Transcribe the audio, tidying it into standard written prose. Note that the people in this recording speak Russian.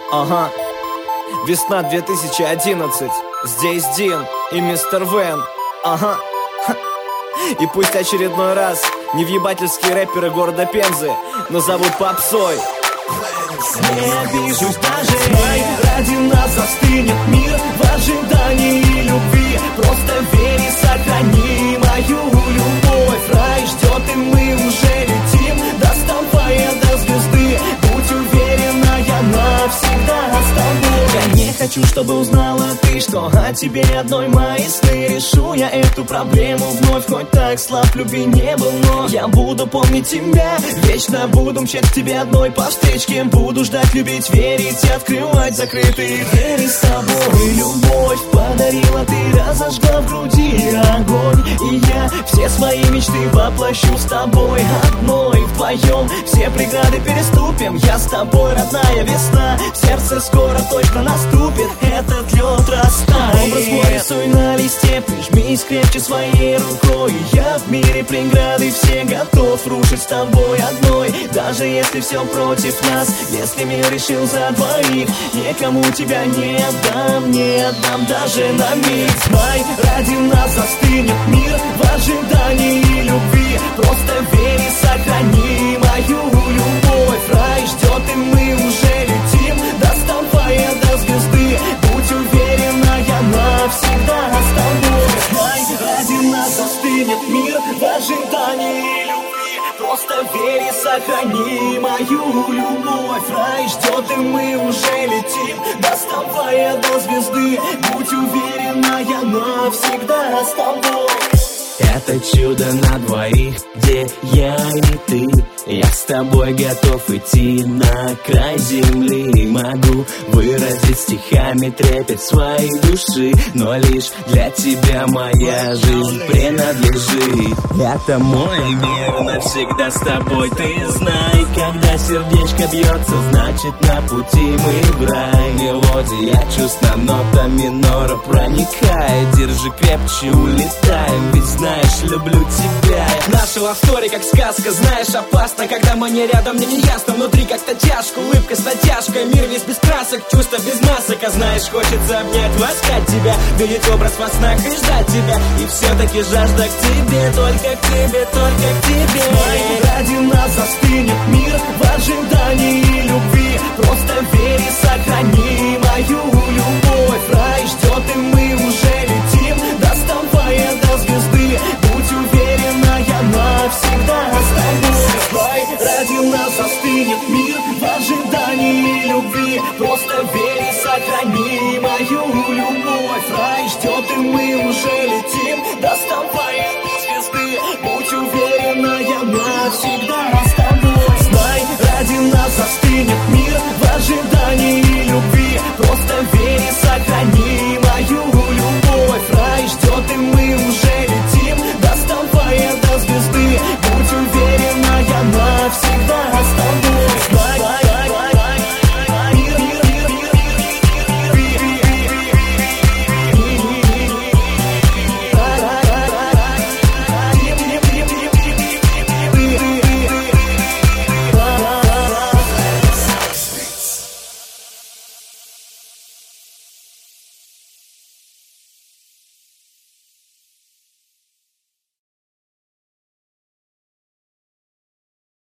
Ага. Весна 2011. Здесь Дин и Мистер Вен. Ага. И пусть очередной раз невъебательские рэперы города Пензы назовут попсой. Не обижусь даже, знай, ради нас застынет мир в ожидании любви. Просто верь и сохрани мою любовь. Рай ждет, и мы уже летим, доставая до звезды. Будь уверена, я навсегда с тобой. Я не хочу, чтобы узнала ты, что о тебе одной мои сны. Решу я эту проблему вновь, хоть так слаб любви не был, но я буду помнить тебя. Вечно буду мчать к тебе одной по встречке. Буду ждать, любить, верить и открывать закрытые двери с тобой. Любовь подарила ты, разожгла в груди огонь. И я все свои мечты воплощу с тобой одной. Вдвоем все преграды переступим. Я с тобой, родная весна. В сердце скоро точно наступит этот лед растает. Образ мой рисуй на листе, прижмись крепче своей рукой. Я в мире преграды все готов рушить с тобой одной. Даже если все против нас, если мир решил за двоих, никому тебя не отдам даже на миг. Знай, ради нас застынет мир в ожидании любви. Просто верь и сохрани мою любовь. Рай ждет, и мы уже летим, доставая до звезды. Будь уверена, я навсегда с тобой. Знай, ради нас застынет мир в ожидании любви. Просто верь и сохрани мою любовь. Рай ждет, и мы уже летим, доставая до звезды. Будь уверена, я навсегда с тобой. Это чудо на двоих, где я и ты. Я с тобой готов идти на край земли. Могу выразить стихами трепет своей души, но лишь для тебя моя жизнь принадлежит. Это мой мир, навсегда с тобой, ты знай. Когда сердечко бьется, значит на пути мы в рай. Мелодия чувств на нота минора проникает. Держи крепче, улетаем, ведь знаешь, люблю тебя. Наша лавстори как сказка, знаешь, опасно, когда мы не рядом, мне не ясно. Внутри как-то тяжко, улыбка с натяжкой. Мир весь без красок, чувства без масок. А знаешь, хочется обнять, ласкать тебя, видеть образ во снах и ждать тебя. И все-таки жажда к тебе, только к тебе, только к тебе. Знай, ради нас застынет мир в ожидании любви. Просто верь и сохрани мою любовь. Рай ждет, и мы уже летим, доставая до звезды. Будь уверена, я навсегда с тобой. Знай, ради нас застынет мир в ожидании любви. Просто верь и сохрани мою любовь. Рай ждет, и мы уже летим, доставая до звезды. Будь уверена, я навсегда с тобой. Знай, ради нас застынет мир в ожидании